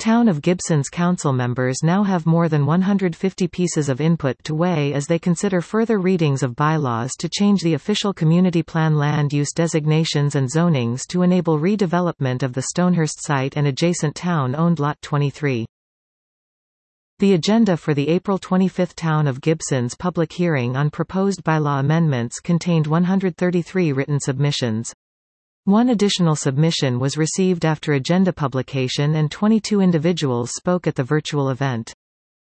Town of Gibson's council members now have more than 150 pieces of input to weigh as they consider further readings of bylaws to change the official community plan land use designations and zonings to enable redevelopment of the Stonehurst site and adjacent town-owned Lot 23. The agenda for the April 25 Town of Gibson's public hearing on proposed bylaw amendments contained 133 written submissions. One additional submission was received after agenda publication and 22 individuals spoke at the virtual event.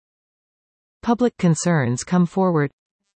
Public concerns come forward.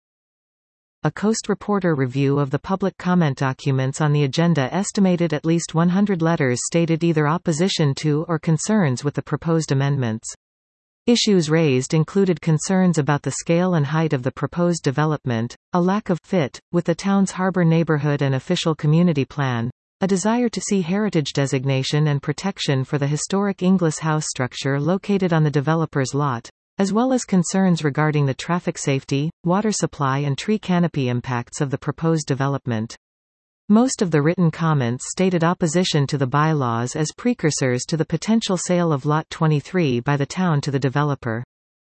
A Coast Reporter review of the public comment documents on the agenda estimated at least 100 letters stated either opposition to or concerns with the proposed amendments. Issues raised included concerns about the scale and height of the proposed development, a lack of fit with the town's harbour neighbourhood and official community plan, a desire to see heritage designation and protection for the historic Inglis house structure located on the developer's lot, as well as concerns regarding the traffic safety, water supply and tree canopy impacts of the proposed development. Most of the written comments stated opposition to the bylaws as precursors to the potential sale of Lot 23 by the town to the developer.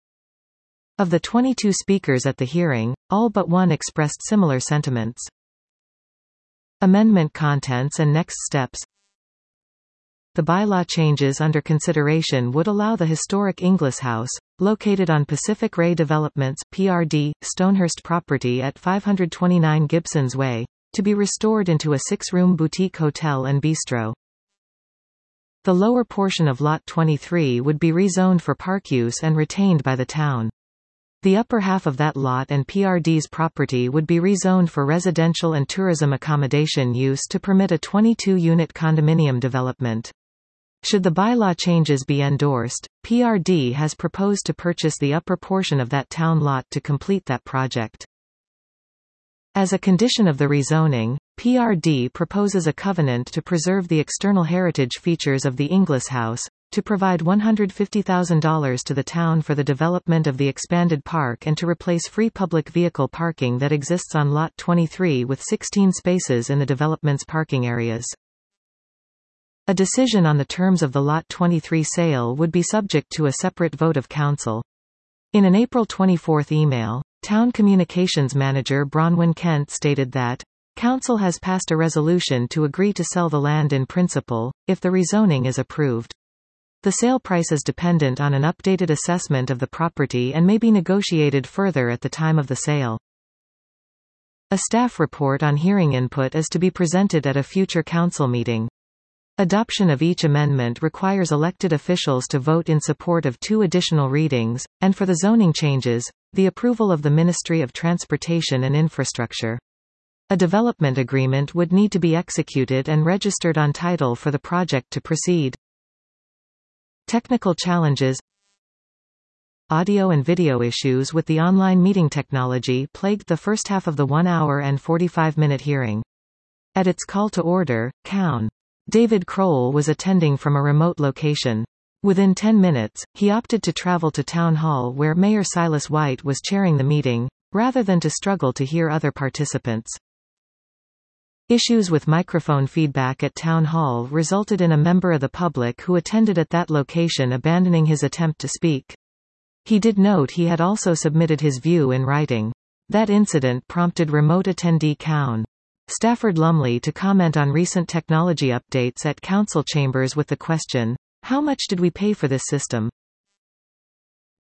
Of the 22 speakers at the hearing, all but one expressed similar sentiments. Amendment contents and next steps. The bylaw changes under consideration would allow the historic Inglis House, located on Pacific Ray Developments (PRD) Stonehurst property at 529 Gibsons Way, to be restored into a 6-room boutique hotel and bistro. The lower portion of Lot 23 would be rezoned for park use and retained by the town. The upper half of that lot and PRD's property would be rezoned for residential and tourism accommodation use to permit a 22-unit condominium development. Should the bylaw changes be endorsed, PRD has proposed to purchase the upper portion of that town lot to complete that project. As a condition of the rezoning, PRD proposes a covenant to preserve the external heritage features of the Inglis House, to provide $150,000 to the town for the development of the expanded park and to replace free public vehicle parking that exists on Lot 23 with 16 spaces in the development's parking areas. A decision on the terms of the Lot 23 sale would be subject to a separate vote of council. In an April 24 email, Town Communications Manager Bronwyn Kent stated that, "Council has passed a resolution to agree to sell the land in principle, if the rezoning is approved. The sale price is dependent on an updated assessment of the property and may be negotiated further at the time of the sale." A staff report on hearing input is to be presented at a future council meeting. Adoption of each amendment requires elected officials to vote in support of 2 additional readings, and for the zoning changes, the approval of the Ministry of Transportation and Infrastructure. A development agreement would need to be executed and registered on title for the project to proceed. Technical challenges. Audio and video issues with the online meeting technology plagued the first half of the 1-hour and 45-minute hearing. At its call to order, Coun. David Crowell was attending from a remote location. Within 10 minutes, he opted to travel to Town Hall where Mayor Silas White was chairing the meeting, rather than to struggle to hear other participants. Issues with microphone feedback at Town Hall resulted in a member of the public who attended at that location abandoning his attempt to speak. He did note he had also submitted his view in writing. That incident prompted remote attendee Coun. Stafford Lumley to comment on recent technology updates at council chambers with the question, "How much did we pay for this system?"